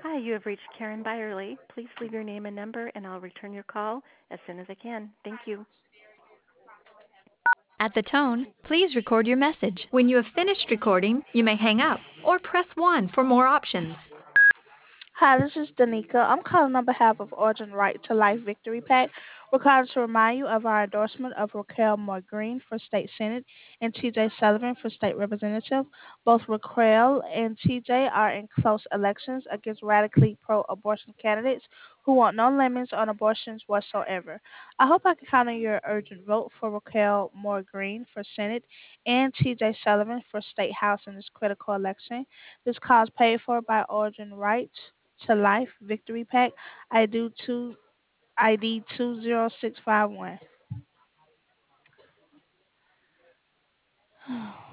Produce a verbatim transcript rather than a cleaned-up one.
Hi, you have reached Karen Byerly. Please leave your name and number, and I'll return your call as soon as I can. Thank you. At the tone, please record your message. When you have finished recording, you may hang up or press one for more options. Hi, this is Danica. I'm calling on behalf of Origin Right to Life Victory Pack. We're calling to remind you of our endorsement of Raquel Moore Green for State Senate and T J Sullivan for State Representative. Both Raquel and T J are in close elections against radically pro abortion candidates who want no limits on abortions whatsoever. I hope I can count on your urgent vote for Raquel Moore Green for Senate and T J Sullivan for State House in this critical election. This cause paid for by Origin Right to Life Victory Pack. I do two I D two zero six five one.